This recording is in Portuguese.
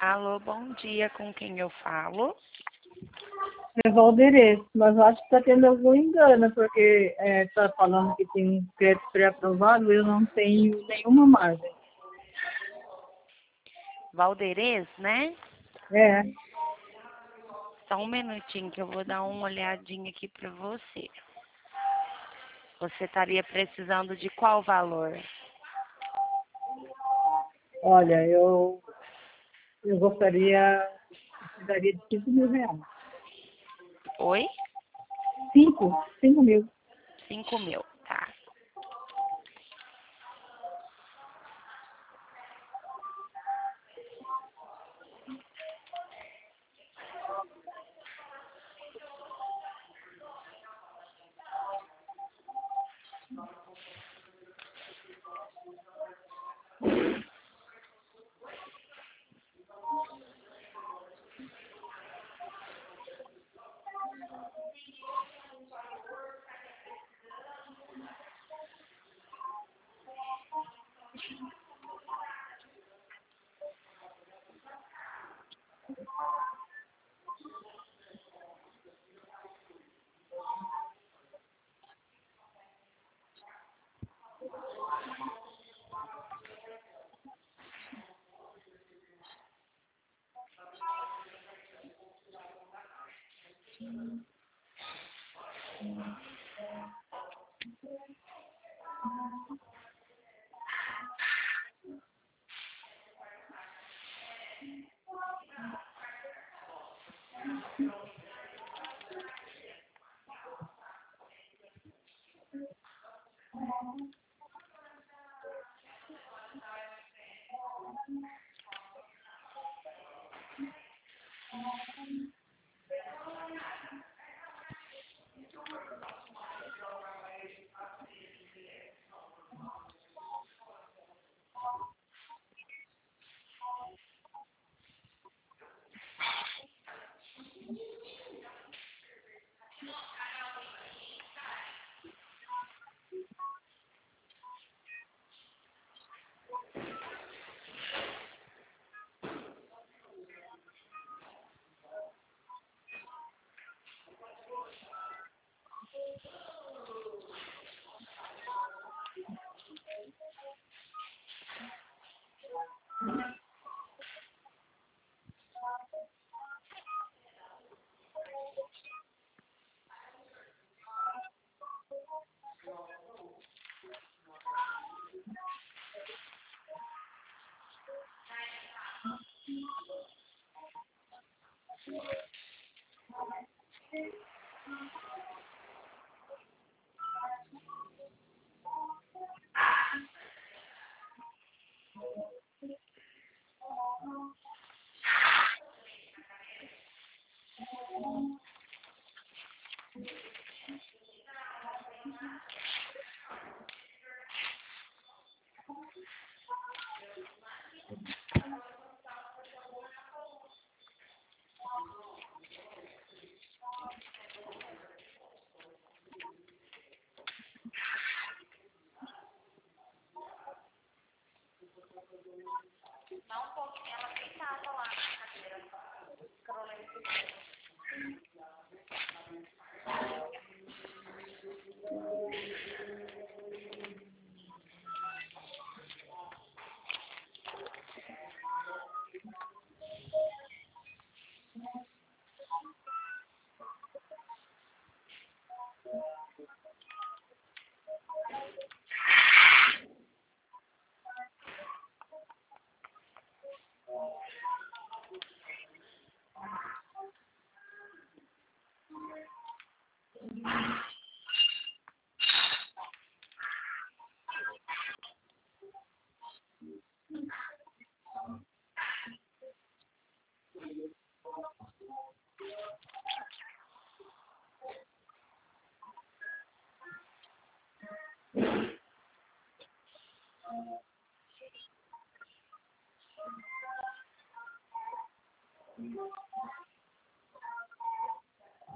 Alô, bom dia, com quem eu falo? É Valderez, mas eu acho que está tendo algum engano, porque está falando que tem um crédito pré-aprovado e eu não tenho nenhuma margem. Valderez, né? É, Só um minutinho que eu vou dar uma olhadinha aqui para você. Você estaria precisando de qual valor? olha, eu precisaria de 5 mil reais. Oi? 5 mil. 5.000, tá. Dá um pouquinho, ela deitava lá na cadeira.